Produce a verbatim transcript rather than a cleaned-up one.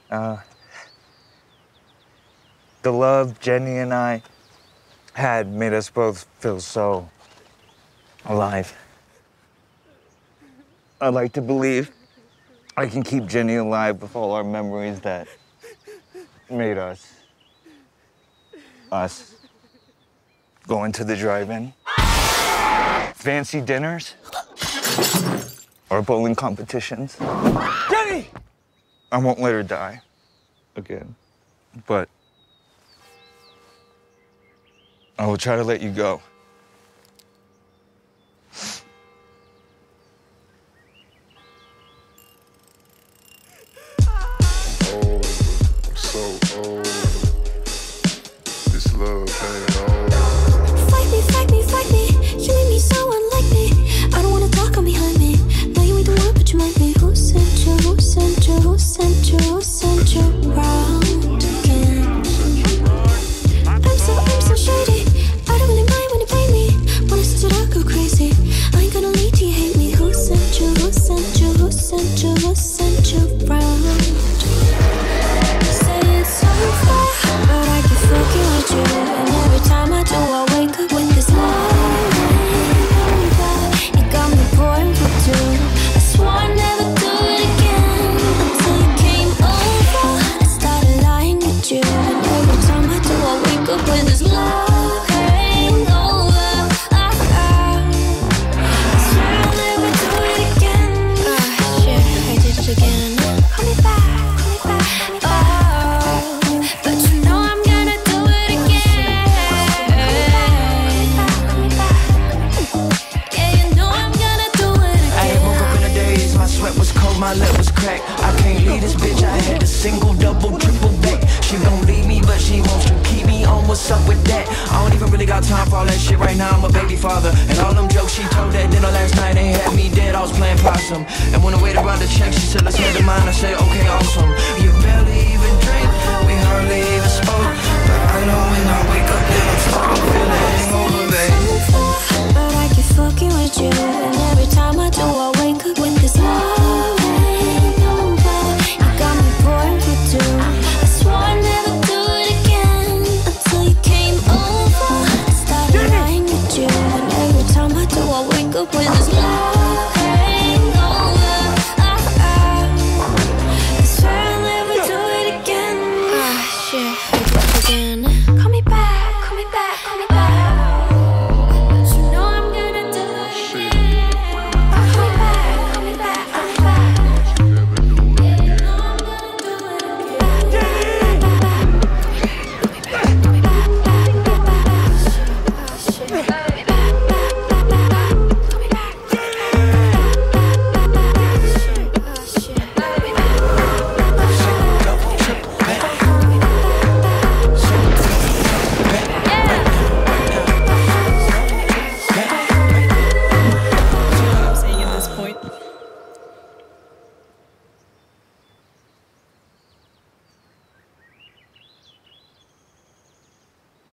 Uh, the love Jenny and I had made us both feel so alive. I'd like to believe I can keep Jenny alive with all our memories that made us us. Going to the drive-in, fancy dinners, or bowling competitions. Jenny! I won't let her die again, but I will try to let you go. Old, so old. This love ain't old. Fight me, fight me, fight me. You made me so unlike me. I don't wanna talk on behind me. Now you ain't the one, but you might be. Who sent you? Who sent you? Who sent you? Who sent you round again? I'm so, I'm so shady. I don't really mind when you play me. When I stood up, go crazy. I ain't gonna lead you, hate me. Who sent you? Who sent you? Who sent you? Who sent you round? Say it's over, but I keep fucking with you. And every time I do, I wake up with this love. You got me pouring for two. I swore I'd never do it again until you came over. I started lying with you. And every time I do, I wake up with this love hangover. I swear I'll never do it again. Ah, shit, I did it again. Call me back, call me back, call me back. Oh, but you know I'm gonna do it again. Yeah, you know I'm gonna do it I again. woke up in the days, my sweat was cold, my lip was cracked. I can't leave this bitch, I had a single, double, triple back. She gon' leave me, but she wants to keep me on, what's up with that? I don't even really got time for all that shit right now, I'm a baby father. And all them jokes she told at dinner last night, they had me dead, I was playing possum. And when I waited around the check, she said, let's head to mine, I said, okay, awesome. You barely even drink, we hardly even spoke. But I know when I wake up, then I'm starting feeling hangover.